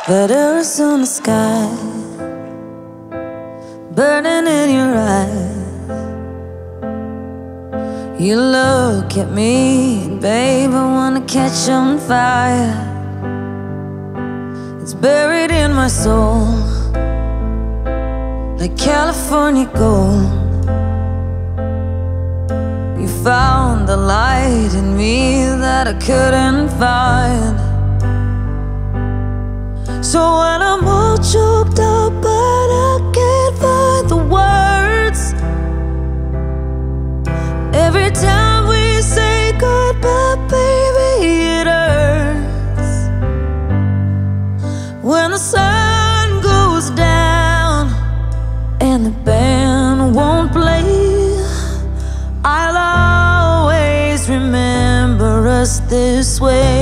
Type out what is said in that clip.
That Arizona sky burning in your eyes. You look at me and babe, I wanna catch on fire. It's buried in my soul like California gold. You found the light in me that I couldn't find. So when I'm all choked up but I can't find the words, every time we say goodbye, baby, it hurts. When the sun goes down and the band won't play, I'll always remember us this way.